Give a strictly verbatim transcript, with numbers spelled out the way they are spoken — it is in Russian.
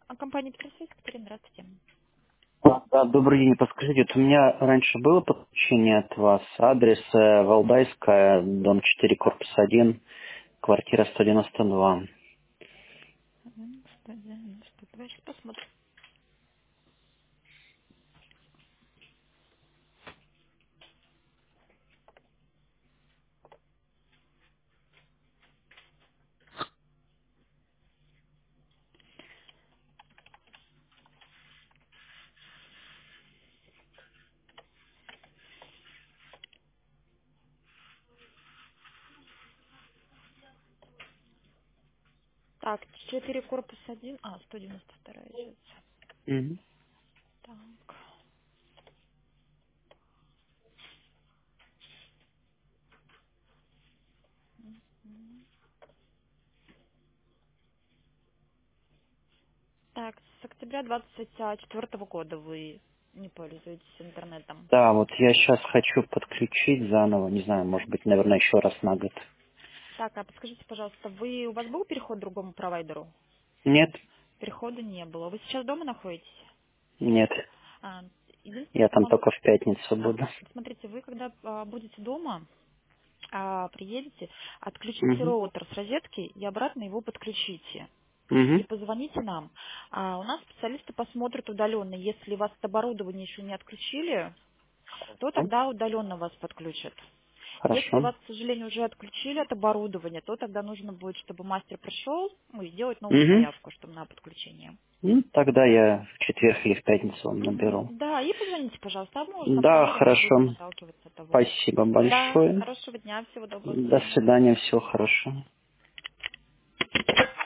А компания Петросвязь, Катерина, здравствуйте. А, Да, добрый день. Подскажите, вот у меня раньше было подключение от вас. Адрес э, Валдайская, дом четыре, корпус один, квартира сто девяносто два. Мгм, сто девяносто два. Сейчас посмотрим. Так, четыре корпус один. А, сто девяносто два сейчас. Мгм. Так. Мгм. Так, с октября двадцать четвёртого года вы не пользуетесь интернетом. Да, вот я сейчас хочу подключить заново, не знаю, может быть, наверное, еще раз на год. Так, а подскажите, пожалуйста, вы у вас был переход к другому провайдеру? Нет? Перехода не было. Вы сейчас дома находитесь? Нет. А, единственное, Я что там могу... только в пятницу а, буду. смотрите, вы когда а, будете дома, а, приедете, отключите Угу. роутер с розетки и обратно его подключите. И Угу. позвоните нам. А у нас специалисты посмотрят удаленно. Если вас от оборудования еще не отключили, то Хорошо. тогда удаленно вас подключат. Если Хорошо. вас, к сожалению, уже отключили от оборудования, то тогда нужно будет, чтобы мастер пришел, ну, и сделать новую Угу. заявку, чтобы на подключение. Ну, тогда я в четверг или в пятницу вам Мгм. наберу. Да, и позвоните, пожалуйста, а мы уже там Да, проверим и будем хорошо. отталкиваться от того. Спасибо Да, большое. хорошего дня, всего доброго, до До свидания. свидания, всего хорошего.